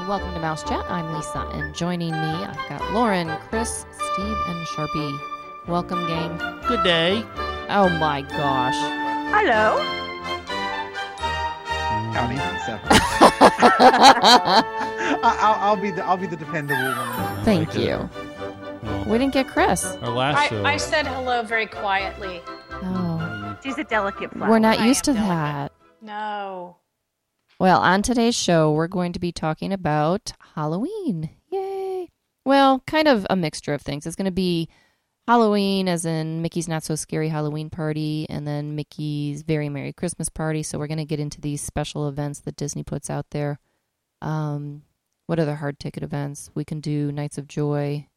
welcome to Mouse Chat. I'm Lisa, and joining me, I've got Lauren, Chris, Steve, and Sharpie. Welcome, gang. Good day. Oh my gosh. Hello. Howdy, Lisa. I'll be the dependable one. Thank you. Well, We didn't get Chris. our last show. I said hello very quietly. Oh, She's a delicate flower. we're not I used to am delicate. that. No. Well, on today's show, we're going to be talking about Halloween. Yay! Well, kind of a mixture of things. It's going to be Halloween, as in Mickey's Not So Scary Halloween Party, and then Mickey's Very Merry Christmas Party. So we're going to get into these special events that Disney puts out there. What other hard ticket events? We can do Nights of Joy.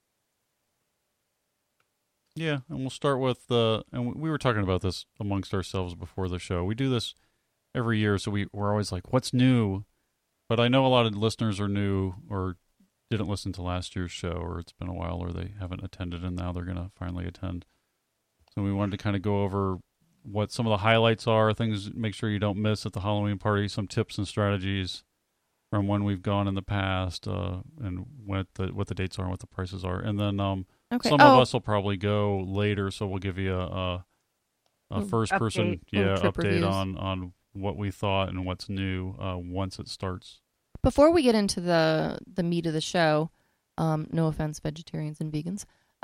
Yeah, and we'll start with and we were talking about this amongst ourselves before the show. We do this every year, so we're always like, what's new? But I know a lot of listeners are new or didn't listen to last year's show, or it's been a while, or they haven't attended, and now they're going to finally attend. So we wanted to kind of go over what some of the highlights are, things make sure you don't miss at the Halloween party, some tips and strategies from when we've gone in the past, and what the dates are and what the prices are. And then Okay. some of us will probably go later, so we'll give you a first person Little trip update reviews. on what we thought and what's new once it starts. Before we get into the meat of the show, no offense, vegetarians and vegans,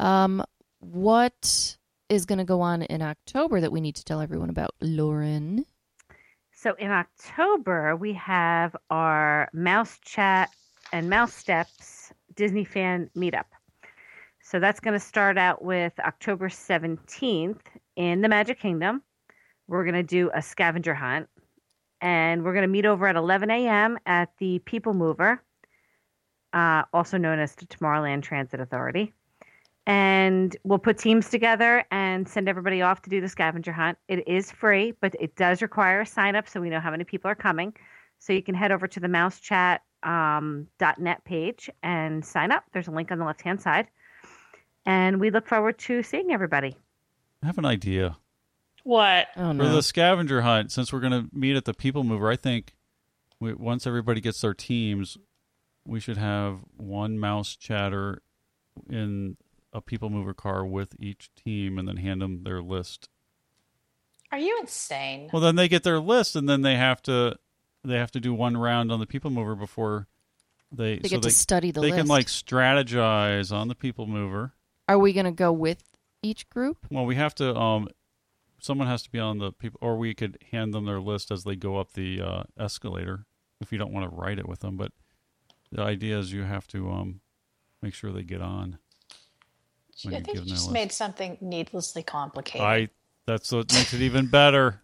what is going to go on in October that we need to tell everyone about, Lauren? So in October, we have our Mouse Chat and Mouse Steps Disney Fan Meetup. So that's going to start out with October 17th in the Magic Kingdom. We're going to do a scavenger hunt. And we're going to meet over at 11 a.m. at the People Mover, also known as the Tomorrowland Transit Authority. And we'll put teams together and send everybody off to do the scavenger hunt. It is free, but it does require a sign up so we know how many people are coming. So you can head over to the mousechat.net page and sign up. There's a link on the left-hand side. And we look forward to seeing everybody. I have an idea. What? Oh, For no. the scavenger hunt, since we're going to meet at the People Mover, I think once everybody gets their teams, we should have one mouse chatter in a People Mover car with each team and then hand them their list. Are you insane? Well, then they get their list, and then they have to do one round on the People Mover before They get to study the they list. can like strategize on the People Mover. Are we going to go with each group? Well, we have to. Someone has to be on the people, or we could hand them their list as they go up the escalator if you don't want to write it with them. But the idea is you have to make sure they get on. when I you're think you giving their just list. made something needlessly complicated. That's what makes it even better.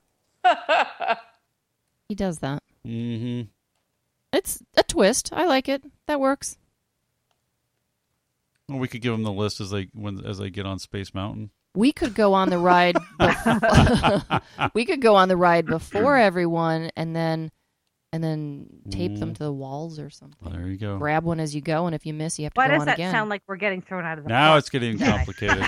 He does that. Mm-hmm. It's a twist. I like it. That works. Well, we could give them the list as they get on Space Mountain. We could go on the ride. We could go on the ride before everyone, and then tape them to the walls or something. There you go. Grab one as you go, and if you miss, you have to Why go does on that again. sound like we're getting thrown out of the Now park? it's getting complicated.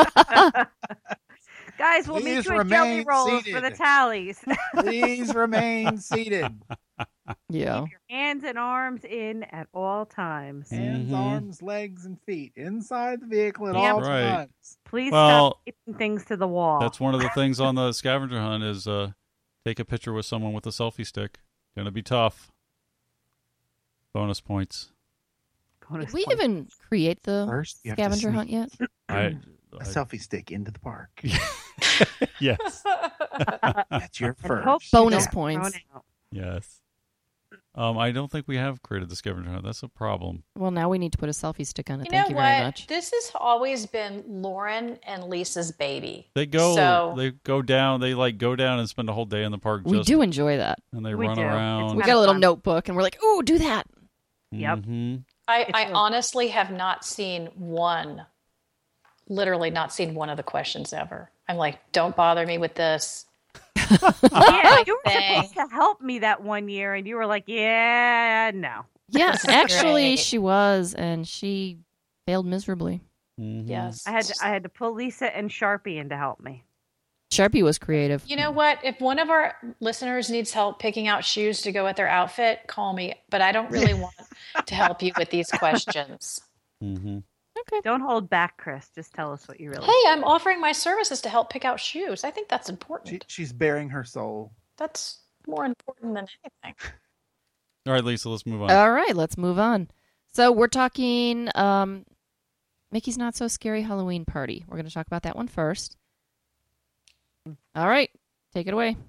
Guys, we'll Please meet you at Jelly remain Rolls seated. for the tallies. Please remain seated. Yeah. Keep your hands and arms in at all times. Hands, Mhm. arms, legs, and feet inside the vehicle at Yep. all Right. times. Please Well, stop taping things to the wall. That's one of the things on the scavenger hunt is take a picture with someone with a selfie stick. Gonna be tough. Bonus points. Bonus Did we point. even create the First, you have to scavenger sneak hunt yet? I a selfie stick into the park. yes, That's your And first. hope you Bonus don't points. thrown out. yes. I don't think we have created the scavenger hunt. That's a problem. Well, now we need to put a selfie stick on it. You Thank know you what? very much. This has always been Lauren and Lisa's baby. They go down. They like go down and spend a whole day in the park. We do enjoy that. and they We run do. It's around. We Kinda got a little fun. notebook, and we're like, "Ooh, do that." Yep. Mhm. I true. honestly have not seen literally not seen one of the questions ever. I'm like, don't bother me with this. Yeah, you were Thing. supposed to help me that one year, and you were like, "Yeah, no." Yeah, actually, Great. she was, and she failed miserably. Mhm. Yes. I had to pull Lisa and Sharpie in to help me. Sharpie was creative. You know what? If one of our listeners needs help picking out shoes to go with their outfit, call me. But I don't really want to help you with these questions. Mm-hmm. Okay. Don't hold back, Chris. Just tell us what you really. Hey, I'm offering my services to help pick out shoes. I think that's important. She's bearing her soul. That's more important than anything. All right, Lisa, let's move on. All right, let's move on. So we're talking Mickey's Not So Scary Halloween Party. We're going to talk about that one first. All right, take it away.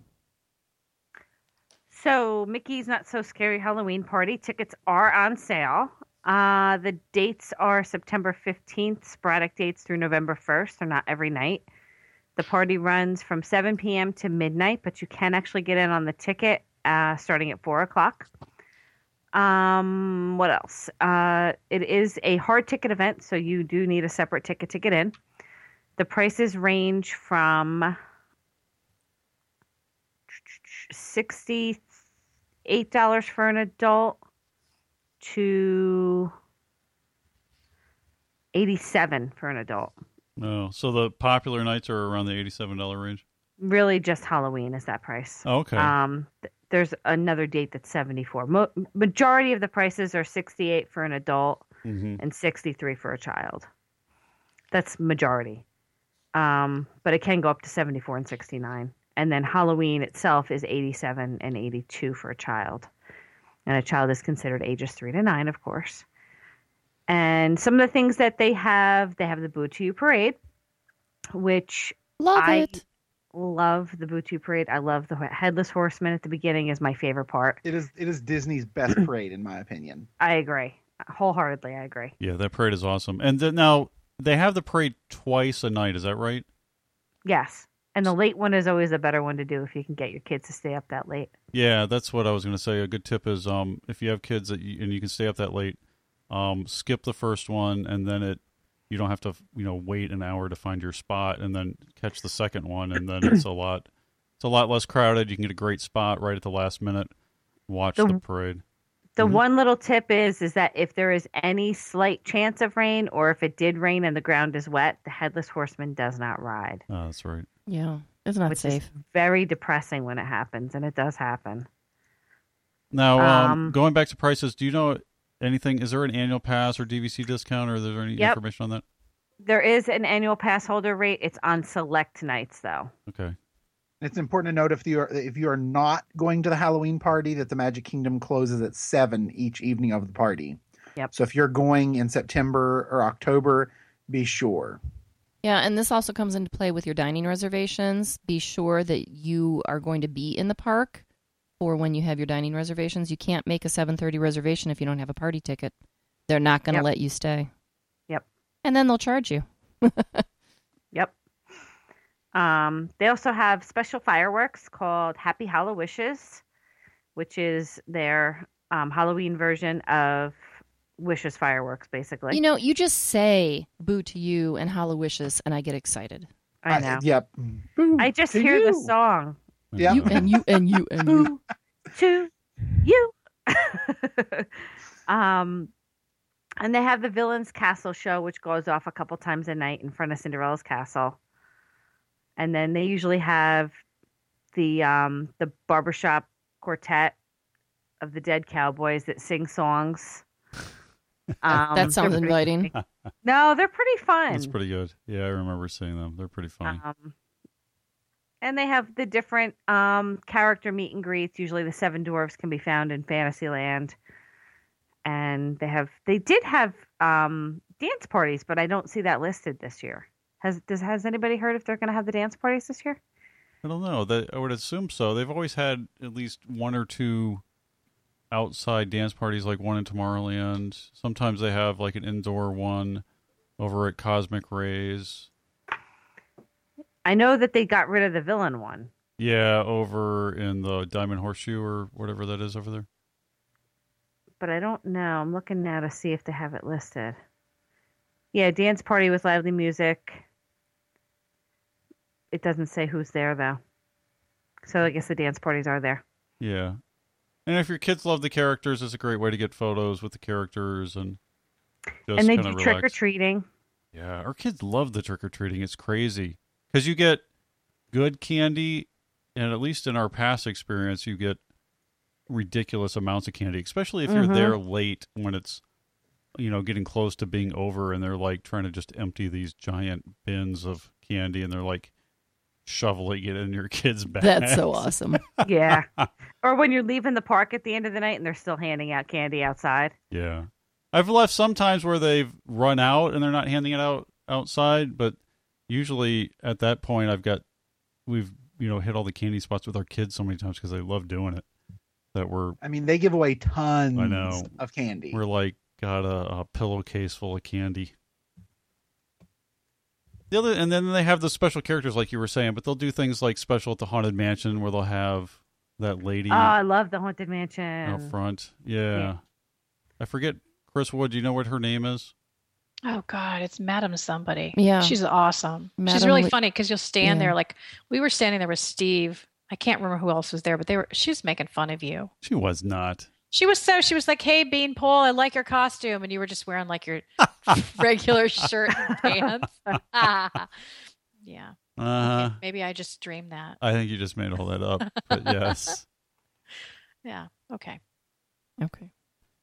So, Mickey's Not So Scary Halloween Party tickets are on sale. The dates are September 15th, sporadic dates through November 1st. They're not every night. The party runs from 7 p.m. to midnight, but you can actually get in on the ticket starting at 4 o'clock. What else? It is a hard ticket event, so you do need a separate ticket to get in. The prices range from $68 for an adult to $87 for an adult. No, so the popular nights are around the $87 range. Really, just Halloween is that price. Oh, okay. There's another date that's $74. Majority of the prices are $68 for an adult and $63 for a child. That's majority. But it can go up to $74 and $69. And then Halloween itself is $87 and $82 for a child. And a child is considered ages 3 to 9, of course. And some of the things that they have the Boo to You Parade, which Love it. love the Boo to You Parade. I love the Headless Horseman at the beginning is my favorite part. It is Disney's best parade, in my opinion. I agree. Wholeheartedly, I agree. Yeah, that parade is awesome. And now they have the parade twice a night. Is that right? Yes. And the late one is always a better one to do if you can get your kids to stay up that late. Yeah, that's what I was going to say. A good tip is if you have kids and you can stay up that late, skip the first one, and then you don't have to wait an hour to find your spot, and then catch the second one, and then it's a lot less crowded. You can get a great spot right at the last minute. Watch the parade. The one little tip is that if there is any slight chance of rain, or if it did rain and the ground is wet, the Headless Horseman does not ride. Oh, that's right. Yeah, it's not which safe. is very depressing when it happens, and it does happen. Now, going back to prices, do you know anything? Is there an annual pass or DVC discount, or is there any information on that? There is an annual pass holder rate. It's on select nights, though. Okay. It's important to note if you are not going to the Halloween party that the Magic Kingdom closes at 7 each evening of the party. Yep. So if you're going in September or October, be sure. Yeah, and this also comes into play with your dining reservations. Be sure that you are going to be in the park for when you have your dining reservations. You can't make a 7:30 reservation if you don't have a party ticket. They're not going to let you stay. Yep. And then they'll charge you. Yep. They also have special fireworks called Happy Hallowishes, which is their Halloween version of Wishes fireworks, basically. You just say Boo to You and Hallowishes, and I get excited. I know. Yep. I just hear the song. Yeah. You and you and you and you. Boo to you. And they have the Villains Castle show, which goes off a couple times a night in front of Cinderella's castle. And then they usually have the barbershop quartet of the Dead Cowboys that sing songs. That sounds inviting. No, they're pretty fun. That's pretty good. Yeah, I remember seeing them. They're pretty funny. And they have the different character meet and greets. Usually the 7 dwarves can be found in Fantasyland. And they did have dance parties, but I don't see that listed this year. Has anybody heard if they're going to have the dance parties this year? I don't know. I would assume so. They've always had at least 1 or 2 outside dance parties, like one in Tomorrowland. Sometimes they have like an indoor one over at Cosmic Rays. I know that they got rid of the villain one. Yeah, over in the Diamond Horseshoe or whatever that is over there. But I don't know. I'm looking now to see if they have it listed. Yeah, dance party with lively music. It doesn't say who's there, though. So I guess the dance parties are there. Yeah. And if your kids love the characters, it's a great way to get photos with the characters and just and they kind do of trick-or-treating. Yeah, our kids love the trick-or-treating. It's crazy. Because you get good candy, and at least in our past experience, you get ridiculous amounts of candy, especially if you're there late when it's, getting close to being over, and they're like trying to just empty these giant bins of candy, and they're like shoveling it in your kids' bags. That's so awesome. Yeah. Or when you're leaving the park at the end of the night and they're still handing out candy outside. Yeah. I've left sometimes where they've run out and they're not handing it out outside, but usually at that point we've hit all the candy spots with our kids so many times because they love doing it that they give away tons I know. of candy. We're like got a pillowcase full of candy. And then they have the special characters like you were saying, but they'll do things like special at the Haunted Mansion where they'll have that lady Oh, I love the Haunted Mansion. out front. Yeah. I forget, Chris Wood, do you know what her name is? Oh God, it's Madam somebody. Yeah. She's awesome. She's Madam really Li- funny because you'll stand Yeah. there like we were standing there with Steve. I can't remember who else was there, but she was making fun of you. She was not. She was like, "Hey, Beanpole, I like your costume," and you were just wearing like your regular shirt and pants. Yeah. Uh-huh. Maybe I just dreamed that. I think you just made all that up, but yes. Yeah. Okay. Okay.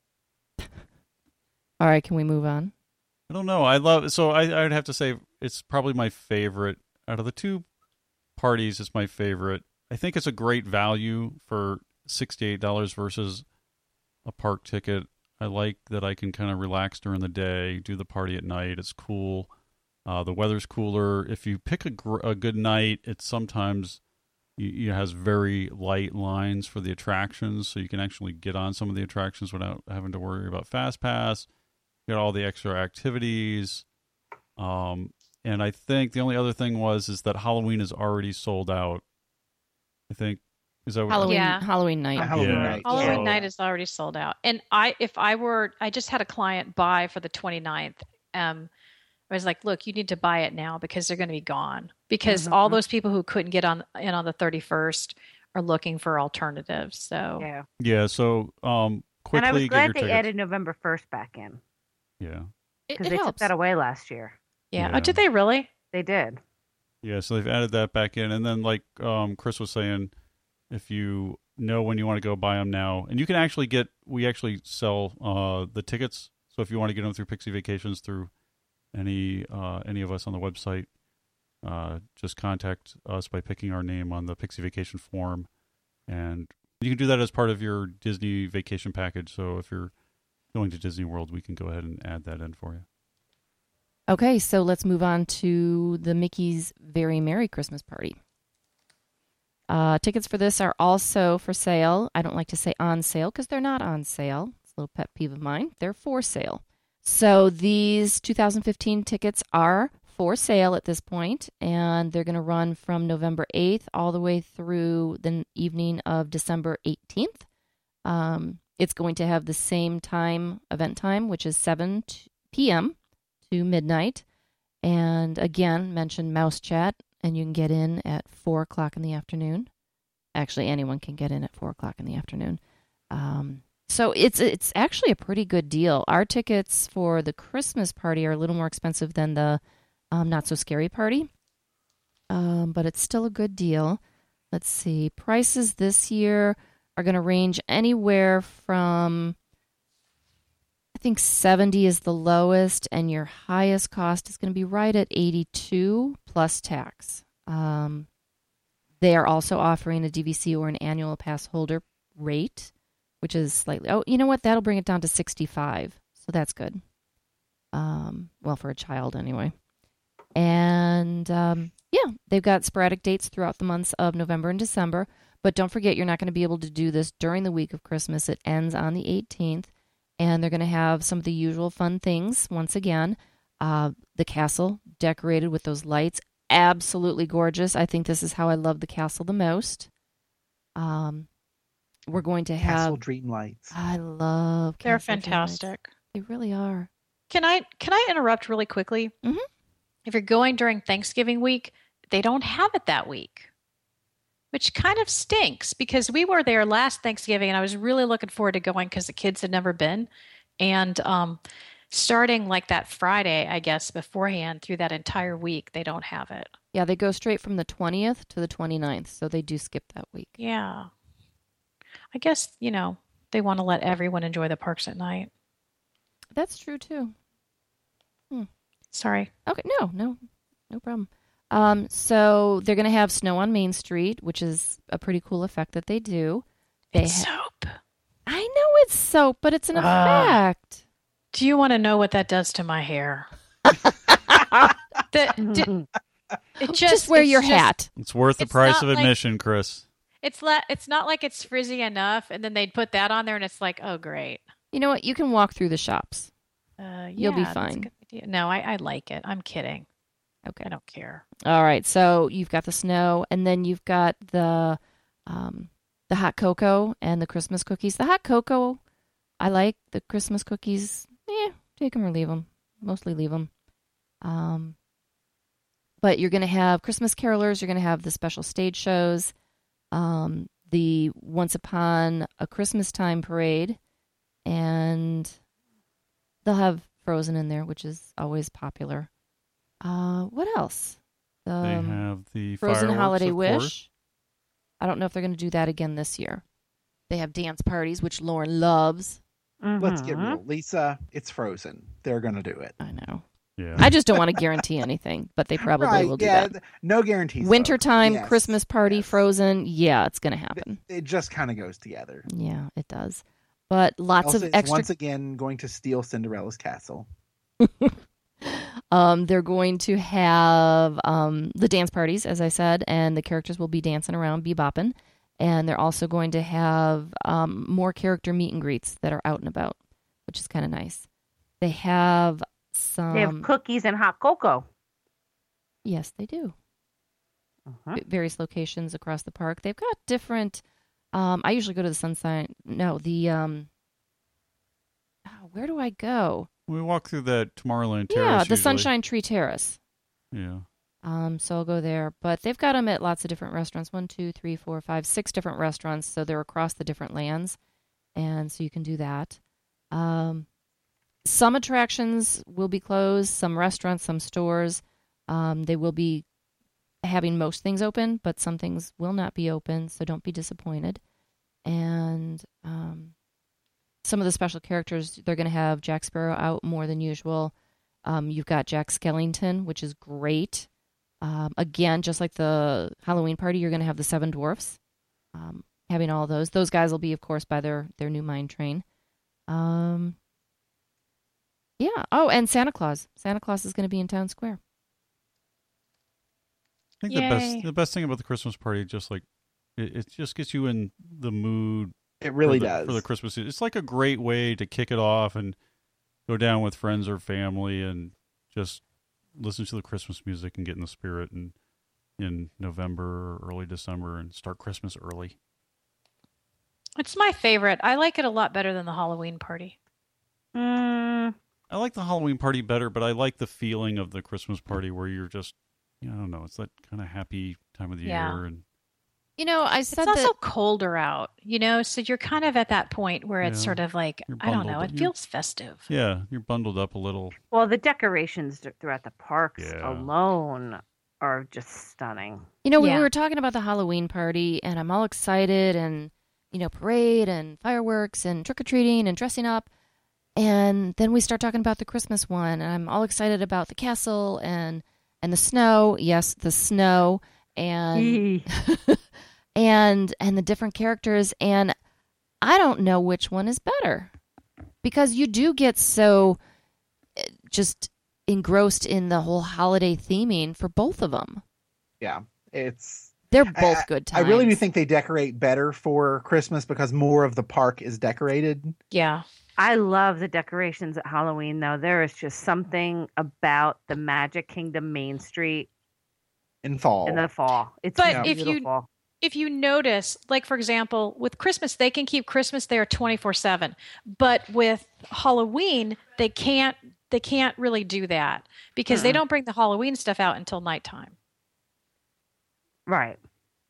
All right, can we move on? I don't know. I would have to say it's probably my favorite. Out of the two parties, it's my favorite. I think it's a great value for $68 versus a park ticket. I like that I can kind of relax during the day, do the party at night. It's cool. The weather's cooler. If you pick a good night, it's sometimes it has very light lines for the attractions, so you can actually get on some of the attractions without having to worry about Fast Pass. You got all the extra activities. And I think the only other thing is that Halloween is already sold out. I think is that what Halloween, Yeah. Halloween night. Halloween Yeah. night. Halloween So- night is already sold out. And I just had a client buy for the 29th. I was like, look, you need to buy it now because they're going to be gone. Because all those people who couldn't get in on the 31st are looking for alternatives. So Yeah. Yeah. So quickly And I was get glad your they tickets. added November 1st back in Yeah. because it they took helps. that away last year. yeah. Yeah. Oh, did they really? They did. Yeah, so they've added that back in. And then like Chris was saying, if you know when you want to go, buy them now. And you can actually we actually sell the tickets. So if you want to get them through Pixie Vacations, through any of us on the website, just contact us by picking our name on the Pixie Vacation form. And you can do that as part of your Disney vacation package. So if you're going to Disney World, we can go ahead and add that in for you. Okay, so let's move on to the Mickey's Very Merry Christmas Party. Tickets for this are also for sale. I don't like to say on sale because they're not on sale. It's a little pet peeve of mine. They're for sale. So these 2015 tickets are for sale at this point, and they're going to run from November 8th all the way through the evening of December 18th. It's going to have the same event time, which is 7 p.m. to midnight. And again, mention Mouse Chat, and you can get in at 4 o'clock in the afternoon. Actually, anyone can get in at 4 o'clock in the afternoon. So it's actually a pretty good deal. Our tickets for the Christmas party are a little more expensive than the Not So Scary party, but it's still a good deal. Let's see. Prices this year are going to range anywhere from, I think 70 is the lowest, and your highest cost is going to be right at 82 plus tax. They are also offering a DVC or an annual pass holder rate, which is slightly, you know what? That'll bring it down to 65. So that's good. Well, for a child anyway. And yeah, they've got sporadic dates throughout the months of November and December. But don't forget, you're not going to be able to do this during the week of Christmas. It ends on the 18th. And they're going to have some of the usual fun things. Once again, the castle decorated with those lights. Absolutely gorgeous. I think this is how I love the castle the most. We're going to have Castle Dream Lights. I love They're Castle Dream Lights. fantastic. They really are. Can I interrupt really quickly? Mhm. If you're going during Thanksgiving week, they don't have it that week, which kind of stinks because we were there last Thanksgiving and I was really looking forward to going because the kids had never been. And starting like that Friday, I guess, beforehand through that entire week, they don't have it. Yeah, they go straight from the 20th to the 29th, so they do skip that week. Yeah. I guess, they want to let everyone enjoy the parks at night. That's true too. Sorry. Okay, no problem. So they're going to have snow on Main Street, which is a pretty cool effect that they do. It's soap. I know it's soap, but it's an effect. Do you want to know what that does to my hair? Just wear your hat. It's worth the price of admission, Chris. It's not like it's frizzy enough, and then they'd put that on there, and it's like, oh, great. You know what? You can walk through the shops. You'll be fine. No, I like it. I'm kidding. Okay. I don't care. All right. So you've got the snow, and then you've got the hot cocoa and the Christmas cookies. The hot cocoa, I like. The Christmas cookies, take them or leave them. Mostly leave them. But you're going to have Christmas carolers. You're going to have the special stage shows, the Once Upon a Christmas Time parade, and they'll have Frozen in there, which is always popular. What else? They have the Frozen fireworks, Holiday of Wish. course. I don't know if they're going to do that again this year. They have dance parties, which Lauren loves. Let's get real. Lisa, it's Frozen. They're going to do it. I know. Yeah. I just don't want to guarantee anything, but they probably will do that. No guarantees. Wintertime, Yes. Christmas party, Yes. Frozen. Yeah, it's going to happen. It just kind of goes together. Yeah, it does. But lots Also, of it's extra. once again going to steal Cinderella's castle. They're going to have the dance parties, as I said, and the characters will be dancing around, bebopping. And they're also going to have more character meet and greets that are out and about, which is kind of nice. They have some. They have cookies and hot cocoa. Yes, they do. Various locations across the park. They've got different. I usually go to the Sunshine. No, the. Where do I go? We walk through that Tomorrowland Terrace. Yeah, the usually. Sunshine Tree Terrace. Yeah. So I'll go there. But they've got them at lots of different restaurants. 1, 2, 3, 4, 5, 6 different restaurants. So they're across the different lands. And so you can do that. Some attractions will be closed. Some restaurants, some stores. They will be having most things open, but some things will not be open. So don't be disappointed. And some of the special characters, they're going to have Jack Sparrow out more than usual. You've got Jack Skellington, which is great. Again, just like the Halloween party, you're going to have the Seven Dwarfs, having all those. Those guys will be, of course, by their new mine train. Yeah. Oh, and Santa Claus. Santa Claus is going to be in Town Square. I think the best thing about the Christmas party, just like it just gets you in the mood. It really does for the Christmas season. It's like a great way to kick it off and go down with friends or family and just listen to the Christmas music and get in the spirit and in November or early December and start Christmas early. It's my favorite. I like it a lot better than the Halloween party. I like the Halloween party better, but I like the feeling of the Christmas party where you're just, I don't know, it's that kind of happy time of the year. And I said it's also colder out, so you're kind of at that point where it's sort of like, I don't know, it feels festive. Yeah, you're bundled up a little. Well, the decorations throughout the parks alone are just stunning. We were talking about the Halloween party, and I'm all excited, and, parade and fireworks and trick-or-treating and dressing up. And then we start talking about the Christmas one, and I'm all excited about the castle and the snow. Yes, the snow. And and the different characters, and I don't know which one is better, because you do get so just engrossed in the whole holiday theming for both of them. Yeah, they're both good times. I really do think they decorate better for Christmas because more of the park is decorated. Yeah. I love the decorations at Halloween, though. There is just something about the Magic Kingdom Main Street in the fall. It's beautiful. If you notice, like, for example, with Christmas, they can keep Christmas there 24/7. But with Halloween, they can't really do that because they don't bring the Halloween stuff out until nighttime. Right.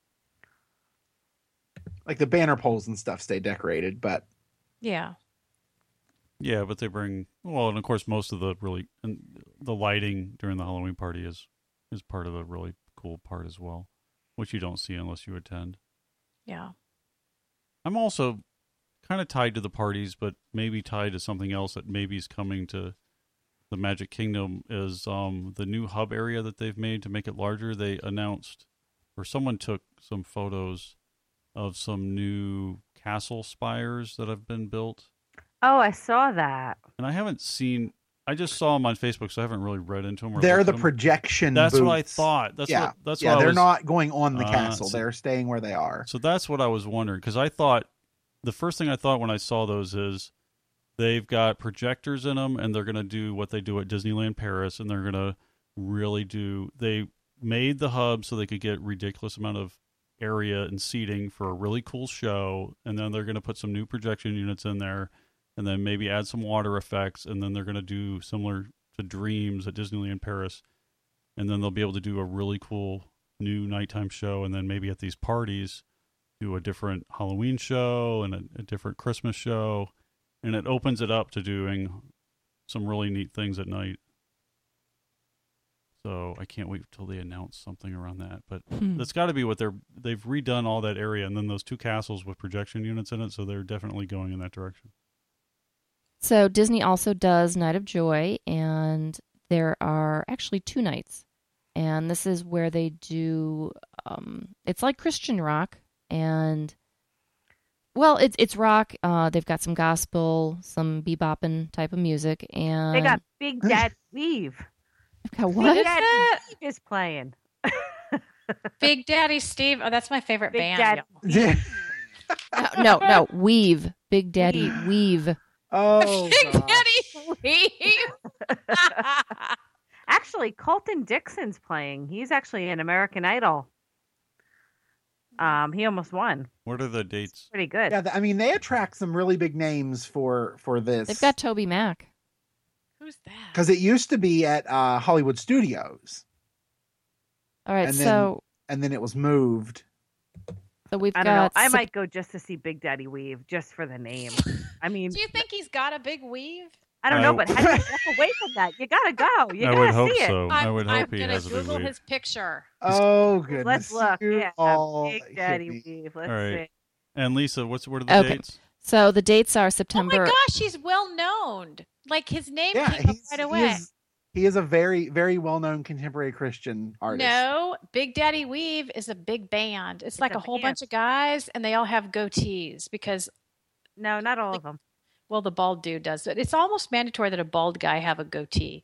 Like the banner poles and stuff stay decorated, but yeah. Yeah, but they bring, and of course most of the lighting during the Halloween party is part of the really cool part as well, which you don't see unless you attend. Yeah. I'm also kind of tied to the parties, but maybe tied to something else that maybe is coming to the Magic Kingdom is the new hub area that they've made to make it larger. They announced, or someone took some photos of some new castle spires that have been built. Oh, I saw that. And I haven't seen, I just saw them on Facebook, so I haven't really read into them. Or They're looked the at them. projection That's booths. what I thought. That's yeah, what, that's yeah. what I They're was, not going on the castle. so- They're staying where they are. So that's what I was wondering, because I thought, the first thing I thought when I saw those is they've got projectors in them, and they're going to do what they do at Disneyland Paris, and they're going to really do, they made the hub so they could get ridiculous amount of area and seating for a really cool show, and then they're going to put some new projection units in there, and then maybe add some water effects, and then they're going to do similar to Dreams at Disneyland Paris, and then they'll be able to do a really cool new nighttime show, and then maybe at these parties do a different Halloween show and a different Christmas show, and it opens it up to doing some really neat things at night. So I can't wait till they announce something around that. But that's got to be what they've redone all that area, and then those two castles with projection units in it, so they're definitely going in that direction. So Disney also does Night of Joy, and there are actually 2 nights. And this is where they do, it's like Christian rock, and, well, it's rock. They've got some gospel, some bebopping type of music, and They got Big Daddy Weave. they've got Big what? Daddy Weave is playing. Big Daddy Steve. Oh, that's my favorite Big band. Daddy. y'all. No, Weave. Big Daddy Weave. Oh, Big gosh. Daddy Weave. Actually, Colton Dixon's playing. He's actually an American Idol. He almost won. What are the dates? Pretty good. Yeah, I mean, they attract some really big names for this. They've got Toby Mac. Who's that? because it used to be at Hollywood Studios, All right, And so then it was moved. we've I don't know. got I might go just to see Big Daddy Weave, just for the name. I mean, Do you think he's got a big weave? I don't know, but how do you walk away from that? You gotta go. You I gotta would hope see it. so. I would hope I'm he gonna has a big Google weave. his picture. Oh goodness! Let's look. You Yeah, all Big hit Daddy me. Weave. Let's All right. see. And Lisa, what are the Okay. dates? So the dates are Oh September. my gosh, he's well known. Like his name Yeah, came up right away. he is a very, very well-known contemporary Christian artist. No, Big Daddy Weave is a big band. It's like a a whole band. bunch of guys, and they all have goatees because, No, not all of them. well, the bald dude does. But it's almost mandatory that a bald guy have a goatee.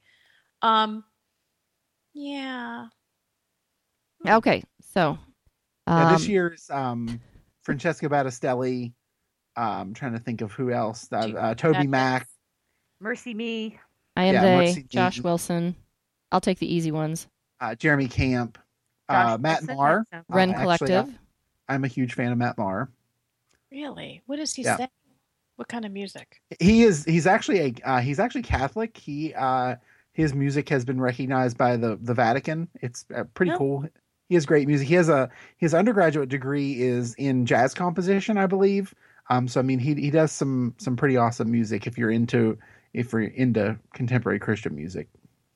Yeah. Okay, so Yeah, this year's Francesca Battistelli. I'm trying to think of who else. Toby Mac. Mercy Me. I am yeah, they, Mercy Josh Me. Wilson. I'll take the easy ones. Jeremy Camp. Josh Matt Wilson, Marr. that's Ren Actually, Collective. I'm a huge fan of Matt Marr. Really? What does he Yeah. say? What kind of music? He's actually Catholic. His music has been recognized by the Vatican. It's pretty Oh. cool. He has great music. His undergraduate degree is in jazz composition, I believe. So I mean, he does some pretty awesome music if you're into contemporary Christian music.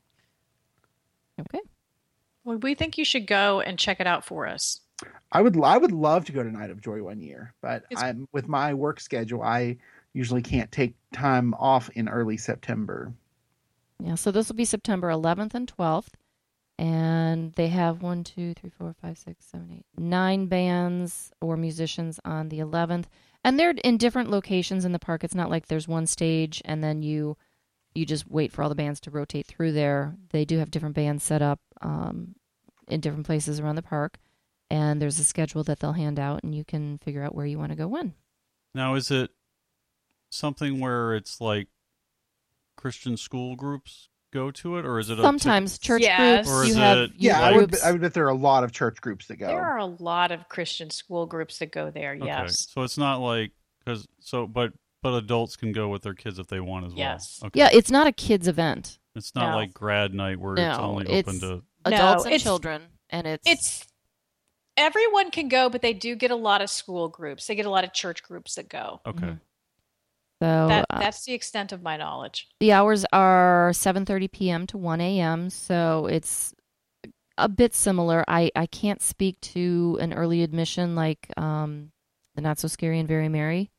Okay. Well, we think you should go and check it out for us. I would love to go to Night of Joy one year, but It's- I'm with my work schedule. I usually can't take time off in early September. Yeah, so this will be September 11th and 12th. And they have 9 bands or musicians on the 11th. And they're in different locations in the park. It's not like there's one stage and then you just wait for all the bands to rotate through there. They do have different bands set up in different places around the park. And there's a schedule that they'll hand out, and you can figure out where you want to go when. Now, is it something where it's like Christian school groups go to it, or is it Sometimes church Yes. groups, Or you is have it- youth Yeah, I groups. would bet there are a lot of church groups that go. There are a lot of Christian school groups that go there. Okay. Yes. So it's not like but adults can go with their kids if they want as well. Yes. Okay. Yeah, it's not a kids event. It's not No. like grad night where it's No, only it's open to. adults and it's- children, and It's everyone can go, but they do get a lot of school groups. They get a lot of church groups that go. Okay. Mhm. So That's the extent of my knowledge. the hours are 7:30 p.m. to 1 a.m. So it's a bit similar. I can't speak to an early admission like the Not So Scary and Very Merry.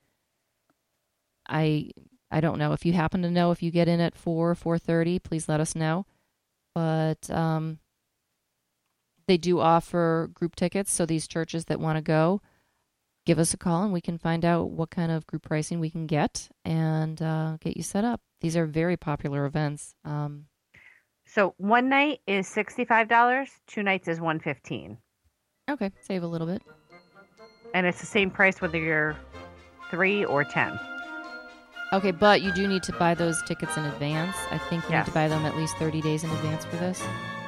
I don't know. If you happen to know, if you get in at 4:30, please let us know. But they do offer group tickets, so these churches that want to go, give us a call and we can find out what kind of group pricing we can get and get you set up. These are very popular events. So one night is $65. 2 nights is $115, Okay, save a little bit. and it's the same price whether you're 3 or 10. Okay, but you do need to buy those tickets in advance. I think you need Yes. to buy them at least 30 days in advance for this.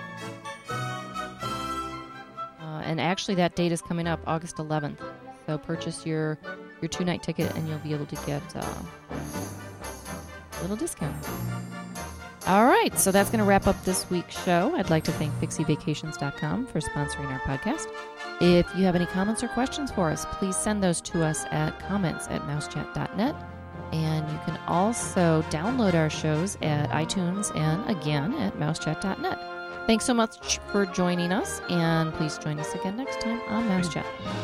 And actually, that date is coming up August 11th. So purchase your 2-night ticket, and you'll be able to get a little discount. All right, so that's going to wrap up this week's show. I'd like to thank PixieVacations.com for sponsoring our podcast. If you have any comments or questions for us, please send those to us at comments@mousechat.net. And you can also download our shows at iTunes and, again, at mousechat.net. Thanks so much for joining us, and please join us again next time on Mouse Chat.